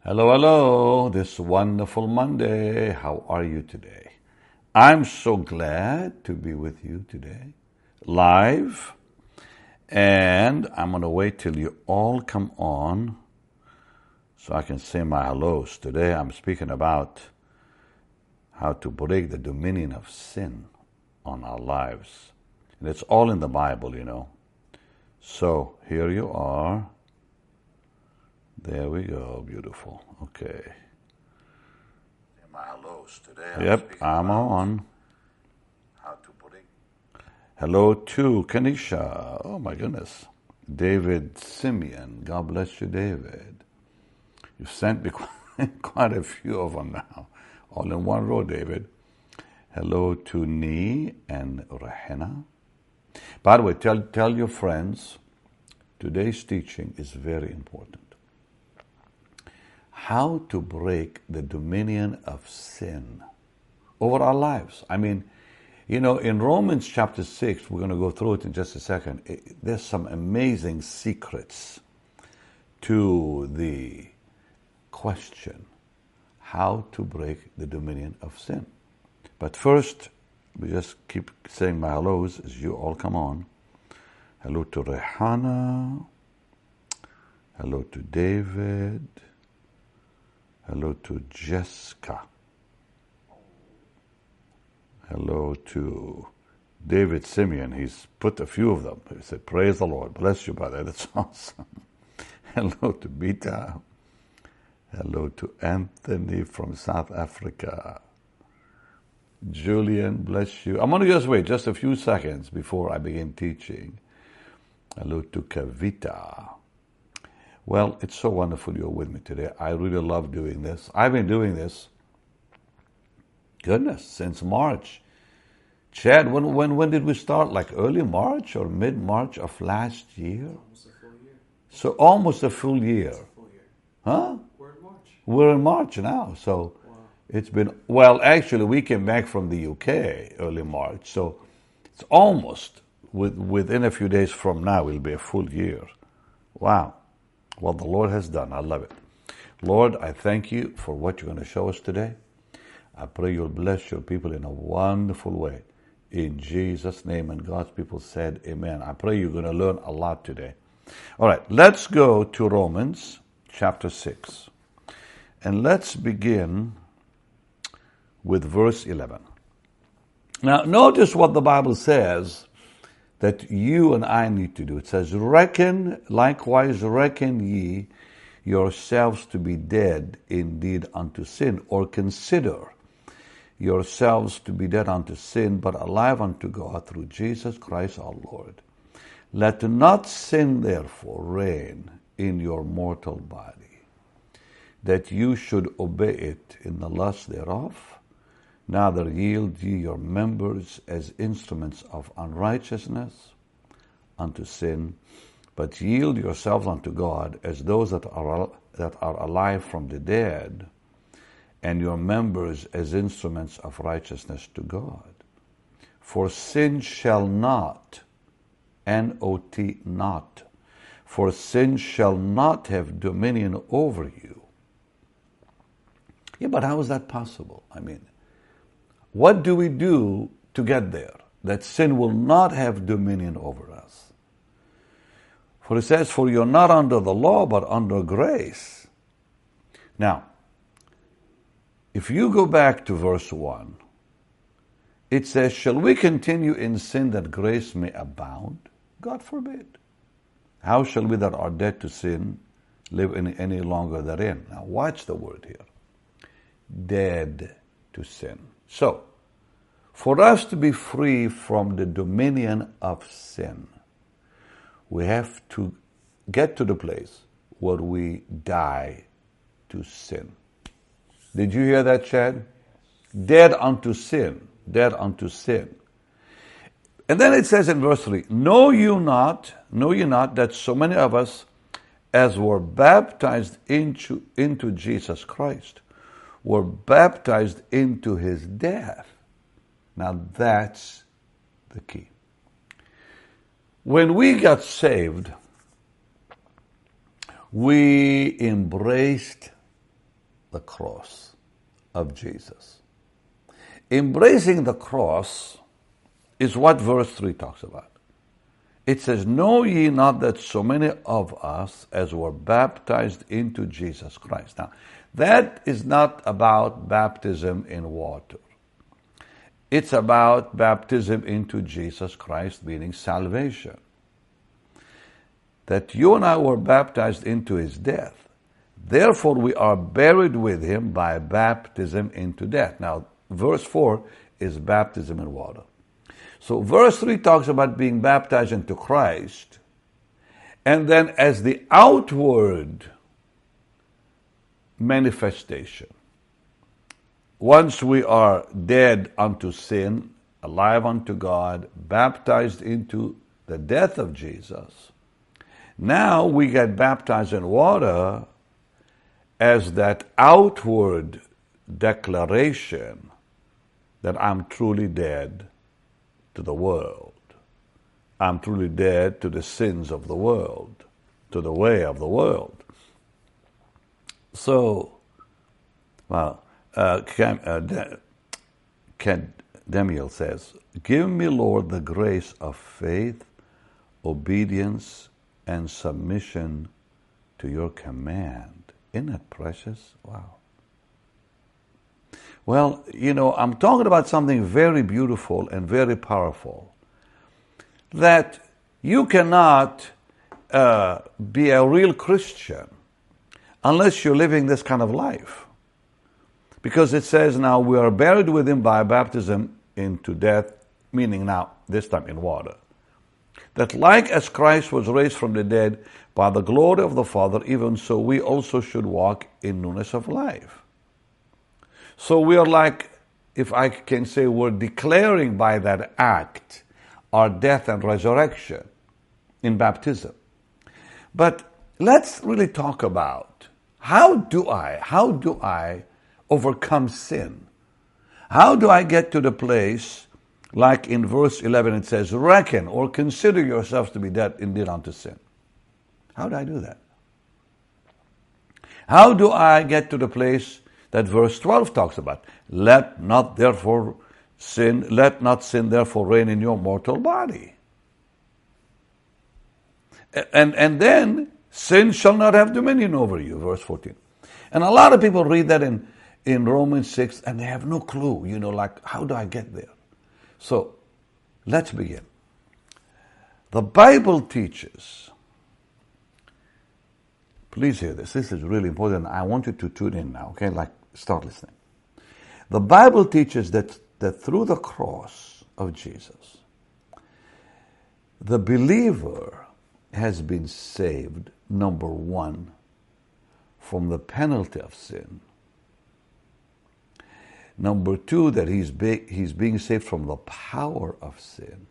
Hello, hello, this wonderful Monday. How are you today? I'm so glad to be with you today, live, and I'm going to wait till you all come on so I can say my hellos. Today I'm speaking about how to break the dominion of sin on our lives. And it's all in the Bible, you know. So here you are. There we go, beautiful. Okay. My hellos today. Yep, I'm on. How to break. Hello to Kanisha. Oh my goodness. David Simeon. God bless you, David. You've sent me quite a few of them now. All in one row, David. Hello to Nee and Rahena. By the way, tell your friends, today's teaching is very important. How to break the dominion of sin over our lives. I mean, you know, in Romans chapter 6, we're going to go through it in just a second. There's some amazing secrets to the question, how to break the dominion of sin. But first, we just keep saying my hellos as you all come on. Hello to Rehana. Hello to David. Hello to Jessica. Hello to David Simeon. He's put a few of them. He said, praise the Lord. Bless you, brother. That's awesome. Hello to Bita. Hello to Anthony from South Africa. Julian, bless you. I'm going to just wait just a few seconds before I begin teaching. Hello to Kavita. Well, it's so wonderful you're with me today. I really love doing this. I've been doing this, goodness, since March. Chad, when did we start? Like early March or mid-March of last year? Almost a full year. So almost a full year. Almost a full year. Huh? We're in March. We're in March now. So Wow. it's been, well, actually, we came back from the UK early March. So it's almost, within a few days from now, it'll be a full year. Wow. What the Lord has done. I love it. Lord, I thank you for what you're going to show us today. I pray you'll bless your people in a wonderful way. In Jesus' name, and God's people said amen. I pray you're going to learn a lot today. All right, let's go to Romans chapter 6. And let's begin with verse 11. Now, notice what the Bible says that you and I need to do. It says, likewise reckon ye yourselves to be dead indeed unto sin, or consider yourselves to be dead unto sin, but alive unto God through Jesus Christ our Lord. Let not sin therefore reign in your mortal body, that you should obey it in the lust thereof. Neither yield ye your members as instruments of unrighteousness unto sin, but yield yourselves unto God as those that are alive from the dead, and your members as instruments of righteousness to God. For sin shall not, N-O-T, not, for sin shall not have dominion over you. Yeah, but how is that possible? I mean, what do we do to get there? That sin will not have dominion over us. For it says, for you're not under the law, but under grace. Now, if you go back to verse 1, it says, shall we continue in sin that grace may abound? God forbid. How shall we that are dead to sin live any longer therein? Now watch the word here. Dead to sin. So, for us to be free from the dominion of sin, we have to get to the place where we die to sin. Did you hear that, Chad? Dead unto sin. Dead unto sin. And then it says in verse 3, know ye not that so many of us as were baptized into Jesus Christ were baptized into his death. Now that's the key. When we got saved, we embraced the cross of Jesus. Embracing the cross is what verse 3 talks about. It says, "Know ye not that so many of us as were baptized into Jesus Christ?" Now, that is not about baptism in water. It's about baptism into Jesus Christ, meaning salvation. That you and I were baptized into his death. Therefore, we are buried with him by baptism into death. Now, verse 4 is baptism in water. So verse 3 talks about being baptized into Christ. And then as the outward manifestation, once we are dead unto sin, alive unto God, baptized into the death of Jesus, now we get baptized in water as that outward declaration that I'm truly dead to the world. I'm truly dead to the sins of the world, to the way of the world. So, well, Ken Demiel says, "Give me, Lord, the grace of faith, obedience, and submission to your command." Isn't that precious? Wow. Well, I'm talking about something very beautiful and very powerful. That you cannot be a real Christian unless you're living this kind of life. Because it says now we are buried with him by baptism into death, meaning now, this time in water. That like as Christ was raised from the dead by the glory of the Father, even so we also should walk in newness of life. So we are like, if I can say, we're declaring by that act our death and resurrection in baptism. But let's really talk about how do I overcome sin? How do I get to the place, like in verse 11 it says, "Reckon or consider yourselves to be dead indeed unto sin"? How do I do that? How do I get to the place that verse 12 talks about? Let not sin therefore reign in your mortal body. And then sin shall not have dominion over you, verse 14. And a lot of people read that in Romans 6 and they have no clue, like, how do I get there? So, let's begin. The Bible teaches, please hear this, this is really important. I want you to tune in now, okay? Start listening. The Bible teaches that through the cross of Jesus, the believer has been saved, number one, from the penalty of sin. Number two, that he's being saved from the power of sin.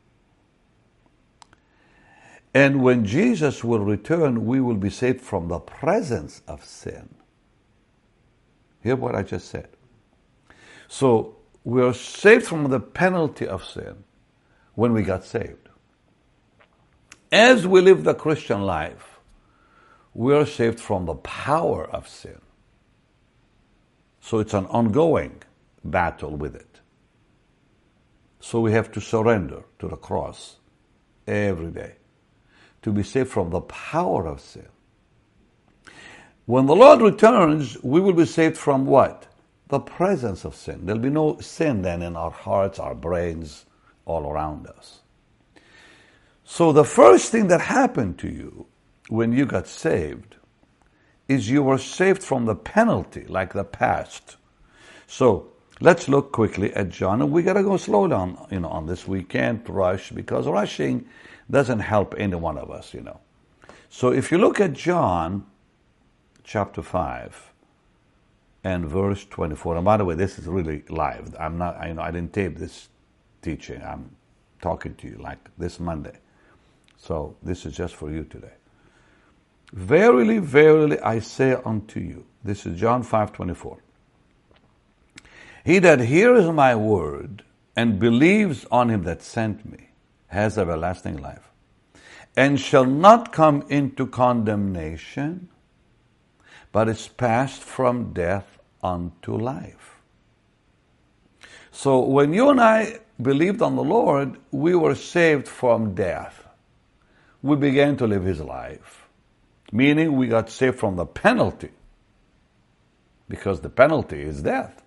And when Jesus will return, we will be saved from the presence of sin. Hear what I just said. So we are saved from the penalty of sin when we got saved. As we live the Christian life, we are saved from the power of sin. So it's an ongoing battle with it. So we have to surrender to the cross every day to be saved from the power of sin. When the Lord returns, we will be saved from what? The presence of sin. There'll be no sin then in our hearts, our brains, all around us. So the first thing that happened to you when you got saved is you were saved from the penalty, like the past. So let's look quickly at John, and we got to go slow down, on this. We can't rush, because rushing doesn't help any one of us, So if you look at John chapter 5 and verse 24, and by the way, this is really live. I didn't tape this teaching. I'm talking to you like this Monday. So this is just for you today. Verily, verily, I say unto you, this is John 5:24. He that hears my word and believes on him that sent me has everlasting life, and shall not come into condemnation, but it's passed from death unto life. So when you and I believed on the Lord, we were saved from death. We began to live His life, meaning we got saved from the penalty, because the penalty is death.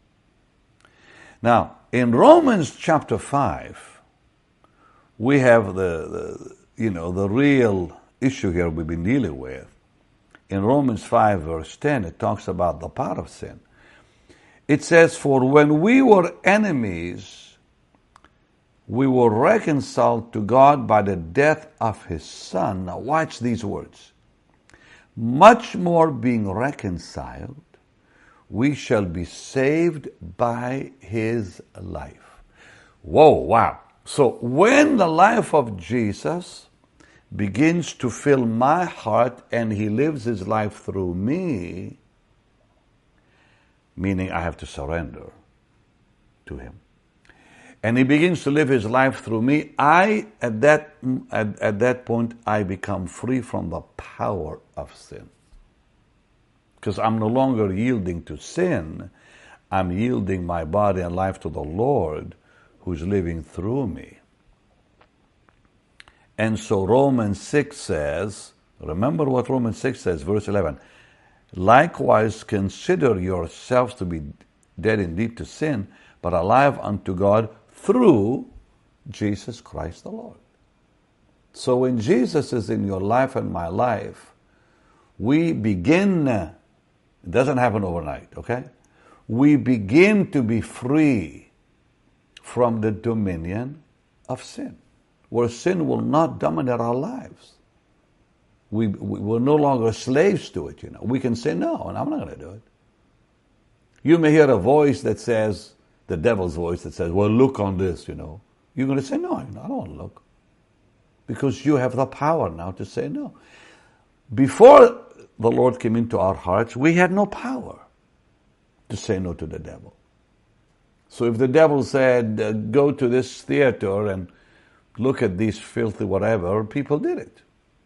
Now, in Romans chapter 5, we have the real issue here we've been dealing with. In Romans 5 verse 10, it talks about the power of sin. It says, "For when we were enemies, we were reconciled to God by the death of His Son." Now watch these words. "Much more being reconciled, we shall be saved by His life." Whoa, wow. So when the life of Jesus begins to fill my heart and He lives His life through me, meaning I have to surrender to Him, and He begins to live His life through me, at that point I become free from the power of sin. Because I'm no longer yielding to sin, I'm yielding my body and life to the Lord who's living through me. And so Romans 6 says, remember what Romans 6 says, verse 11, "Likewise consider yourselves to be dead indeed to sin, but alive unto God through Jesus Christ the Lord." So when Jesus is in your life and my life, we begin, it doesn't happen overnight, okay? We begin to be free from the dominion of sin, where sin will not dominate our lives. We're no longer slaves to it, We can say, no, and I'm not going to do it. You may hear a voice that says, the devil's voice that says, well, look on this, You're going to say, no, I don't want to look. Because you have the power now to say no. Before the Lord came into our hearts, we had no power to say no to the devil. So if the devil said, go to this theater and look at these filthy whatever, people did it.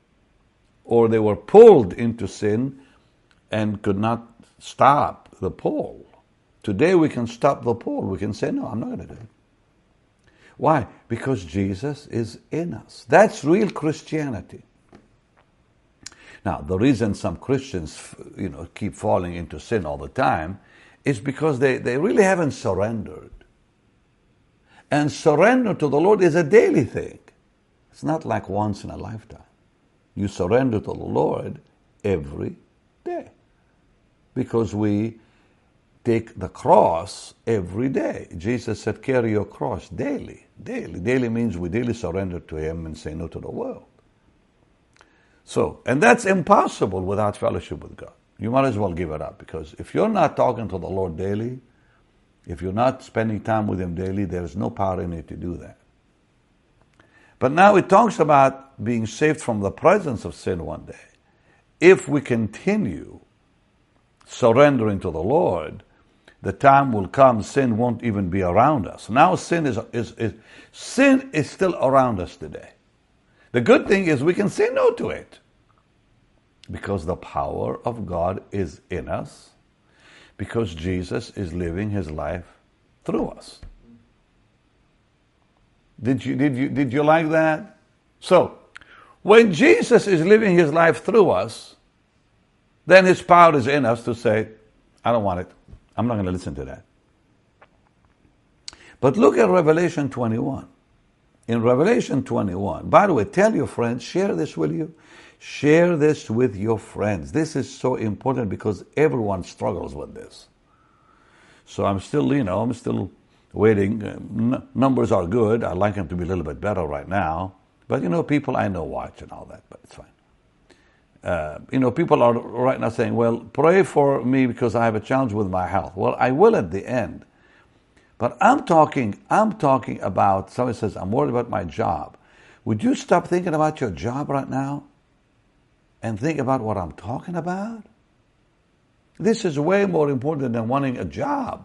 Or they were pulled into sin and could not stop the pull. Today we can stop the pull. We can say, no, I'm not going to do it. Why? Because Jesus is in us. That's real Christianity. Now, the reason some Christians, keep falling into sin all the time is because they really haven't surrendered. And surrender to the Lord is a daily thing. It's not like once in a lifetime. You surrender to the Lord every day. Because we take the cross every day. Jesus said, carry your cross daily. Daily. Daily means we daily surrender to Him and say no to the world. So, and that's impossible without fellowship with God. You might as well give it up, because if you're not talking to the Lord daily, if you're not spending time with Him daily, there's no power in you to do that. But now it talks about being saved from the presence of sin one day. If we continue surrendering to the Lord, the time will come sin won't even be around us. Now sin is still around us today. The good thing is we can say no to it, because the power of God is in us, because Jesus is living His life through us. Did you like that? So, when Jesus is living His life through us, then His power is in us to say, I don't want it. I'm not going to listen to that. But look at Revelation 21. In Revelation 21, by the way, tell your friends, share this with you. Share this with your friends. This is so important because everyone struggles with this. So I'm still waiting. Numbers are good. I'd like them to be a little bit better right now. But people I know watch and all that, but it's fine. People are right now saying, well, pray for me because I have a challenge with my health. Well, I will at the end. But I'm talking about, somebody says, I'm worried about my job. Would you stop thinking about your job right now and think about what I'm talking about? This is way more important than wanting a job.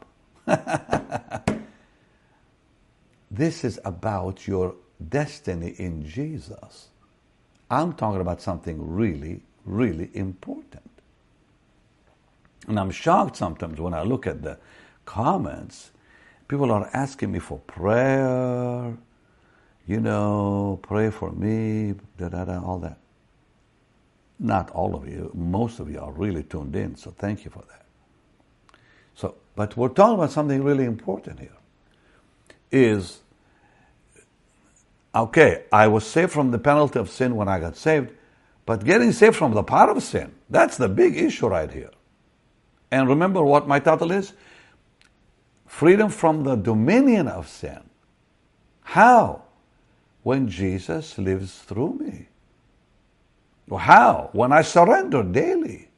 This is about your destiny in Jesus. I'm talking about something really, really important. And I'm shocked sometimes when I look at the comments. People are asking me for prayer, pray for me, all that. Not all of you, most of you are really tuned in, so thank you for that. So, but we're talking about something really important here. Is, okay, I was saved from the penalty of sin when I got saved, but getting saved from the power of sin, that's the big issue right here. And remember what my title is? Freedom from the dominion of sin. How? When Jesus lives through me. How? When I surrender daily.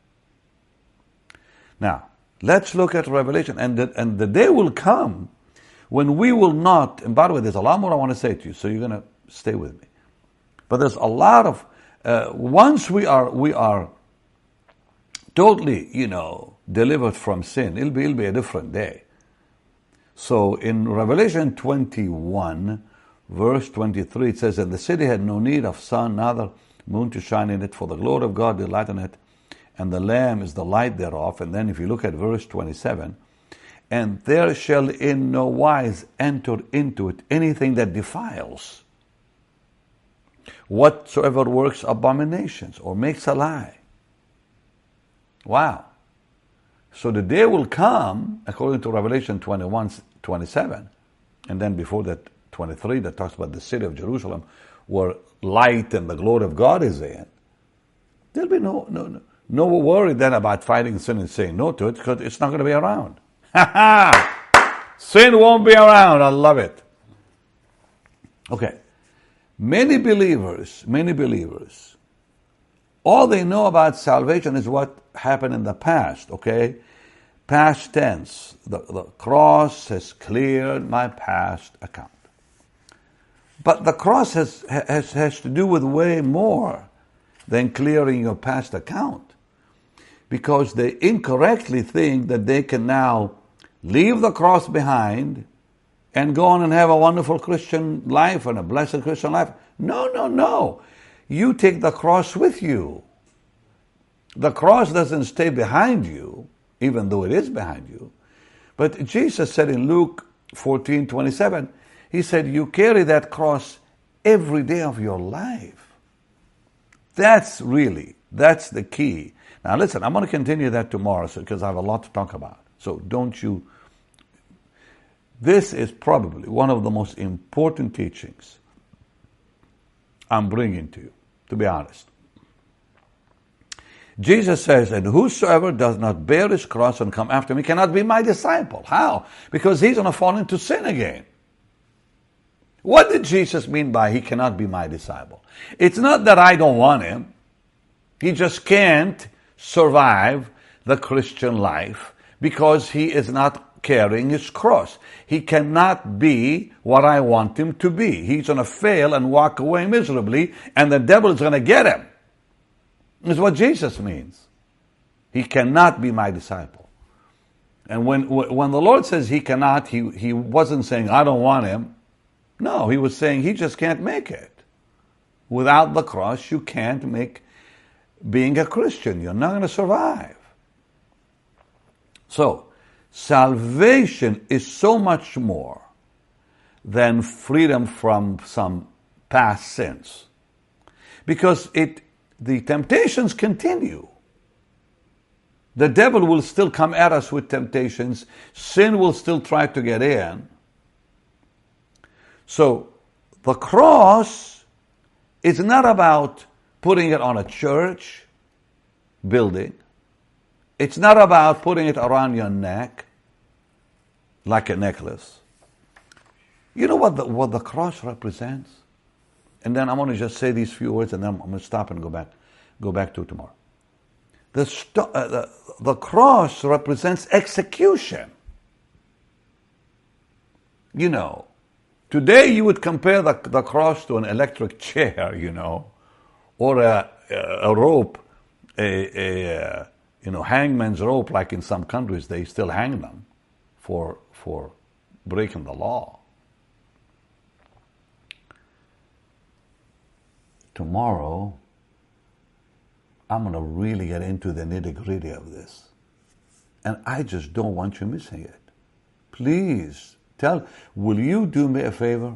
Now, let's look at Revelation. And the day will come when we will not, and by the way, there's a lot more I want to say to you, so you're going to stay with me. But there's a lot of, once we are totally, delivered from sin, it'll be a different day. So in Revelation 21, verse 23, it says, "And the city had no need of sun, neither moon to shine in it, for the glory of God did lighten it, and the Lamb is the light thereof." And then if you look at verse 27, "And there shall in no wise enter into it anything that defiles, whatsoever works abominations or makes a lie." Wow. So the day will come, according to Revelation 21, 27, and then before that 23 that talks about the city of Jerusalem, where light and the glory of God is in. There'll be no worry then about fighting sin and saying no to it, because it's not going to be around. Sin won't be around. I love it. Okay. Many believers, all they know about salvation is what happened in the past, okay? Past tense. The cross has cleared my past account. But the cross has to do with way more than clearing your past account. Because they incorrectly think that they can now leave the cross behind and go on and have a wonderful Christian life and a blessed Christian life. No. You take the cross with you. The cross doesn't stay behind you, even though it is behind you. But Jesus said in Luke 14:27, he said, you carry that cross every day of your life. That's the key. Now listen, I'm going to continue that tomorrow because I have a lot to talk about. So this is probably one of the most important teachings I'm bringing to you, to be honest. Jesus says, "And whosoever does not bear his cross and come after me cannot be my disciple." How? Because he's going to fall into sin again. What did Jesus mean by he cannot be my disciple? It's not that I don't want him. He just can't survive the Christian life because he is not carrying his cross. He cannot be what I want him to be. He's going to fail and walk away miserably, and the devil is going to get him. That's what Jesus means. He cannot be my disciple. And when the Lord says he cannot, he wasn't saying, I don't want him. No, he was saying he just can't make it. Without the cross, you can't make being a Christian. You're not going to survive. So, salvation is so much more than freedom from some past sins. Because the temptations continue. The devil will still come at us with temptations. Sin will still try to get in. So, the cross is not about putting it on a church building. It's not about putting it around your neck like a necklace. You know what the cross represents? And then I'm going to just say these few words, and then I'm going to stop and go back to it tomorrow. The cross represents execution. You know, today you would compare the cross to an electric chair, or a rope, hangman's rope, like in some countries they still hang them for breaking the law. Tomorrow, I'm going to really get into the nitty-gritty of this. And I just don't want you missing it. Please, will you do me a favor?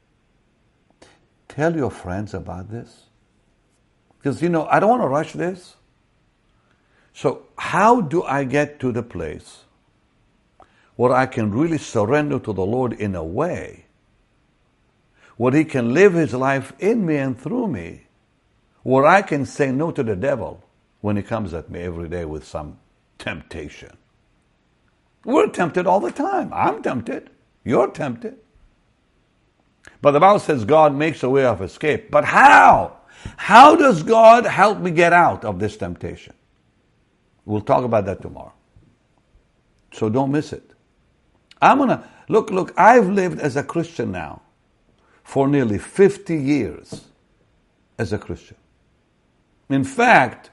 Tell your friends about this. Because, I don't want to rush this. So how do I get to the place where I can really surrender to the Lord in a way where He can live His life in me and through me, where I can say no to the devil when he comes at me every day with some temptation? We're tempted all the time. I'm tempted. You're tempted. But the Bible says God makes a way of escape. But how? How does God help me get out of this temptation? We'll talk about that tomorrow. So don't miss it. Look, I've lived as a Christian now for nearly 50 years as a Christian. In fact,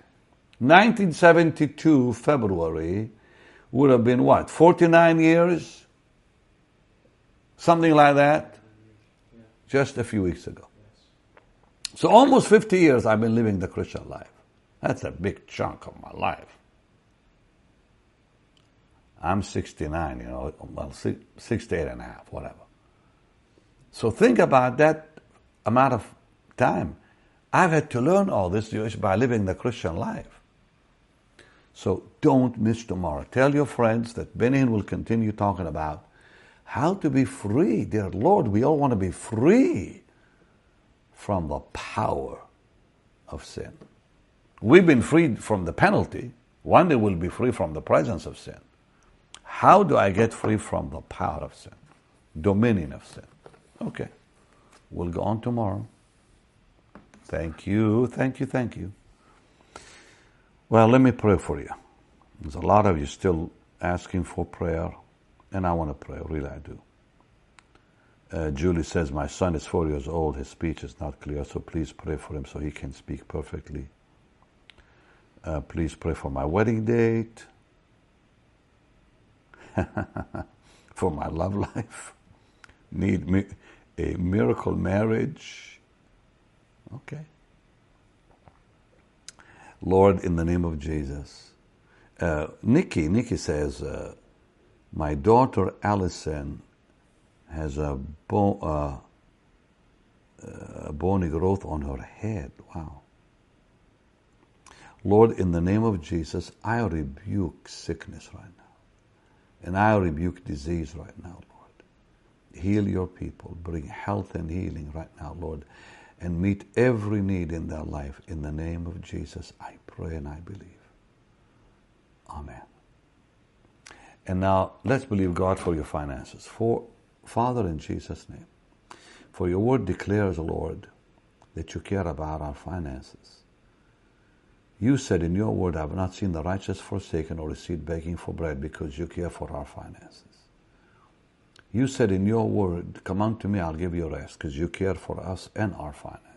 1972 February would have been what? 49 years? Something like that? Just a few weeks ago. So almost 50 years I've been living the Christian life. That's a big chunk of my life. I'm 69, well, 68 and a half, whatever. So think about that amount of time. I've had to learn all this by living the Christian life. So don't miss tomorrow. Tell your friends that Benny Hinn will continue talking about how to be free. Dear Lord, we all want to be free from the power of sin. We've been freed from the penalty. One day we'll be free from the presence of sin. How do I get free from the power of sin? Dominion of sin. Okay. We'll go on tomorrow. Thank you. Well, let me pray for you. There's a lot of you still asking for prayer, and I want to pray. Really, I do. Julie says, my son is 4 years old. His speech is not clear, so please pray for him so he can speak perfectly. Please pray for my wedding date. For my love life. Need a miracle marriage. Okay. Lord, in the name of Jesus. Nikki says, my daughter Allison has a bony growth on her head. Wow. Lord, in the name of Jesus, I rebuke sickness right now. And I rebuke disease right now, Lord. Heal your people. Bring health and healing right now, Lord. And meet every need in their life. In the name of Jesus, I pray and I believe. Amen. And now, let's believe God for your finances. Father, in Jesus' name, for your word declares, Lord, that you care about our finances. You said in your word, I have not seen the righteous forsaken or the seed begging for bread, because you care for our finances. You said in your word, come unto me, I'll give you rest, because you care for us and our finances.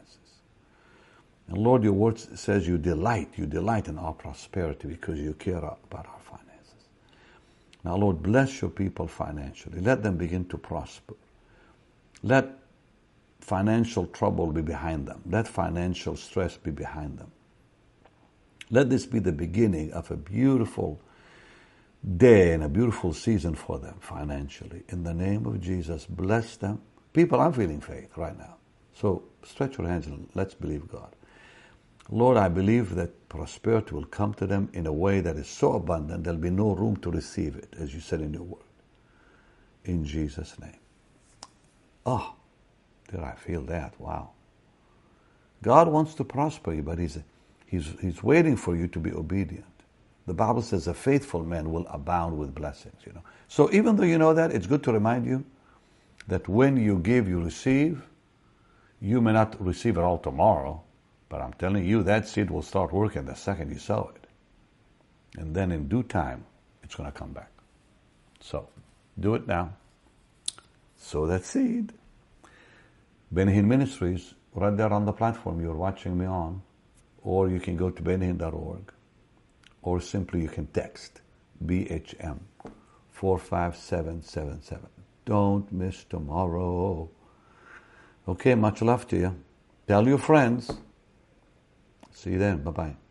And Lord, your word says you delight in our prosperity because you care about our finances. Now, Lord, bless your people financially. Let them begin to prosper. Let financial trouble be behind them. Let financial stress be behind them. Let this be the beginning of a beautiful day and a beautiful season for them financially. In the name of Jesus, bless them. People, I'm feeling faith right now. So stretch your hands and let's believe God. Lord, I believe that prosperity will come to them in a way that is so abundant, there'll be no room to receive it, as you said in your word. In Jesus' name. Oh, did I feel that? Wow. God wants to prosper you, but He's waiting for you to be obedient. The Bible says a faithful man will abound with blessings, So even though you know that, it's good to remind you that when you give, you receive. You may not receive it all tomorrow, but I'm telling you, that seed will start working the second you sow it. And then in due time, it's going to come back. So, do it now. Sow that seed. Benny Hinn Ministries, right there on the platform you're watching me on. Or you can go to bennyhinn.org. Or simply you can text BHM 45777. Don't miss tomorrow. Okay, much love to you. Tell your friends. See you then. Bye-bye.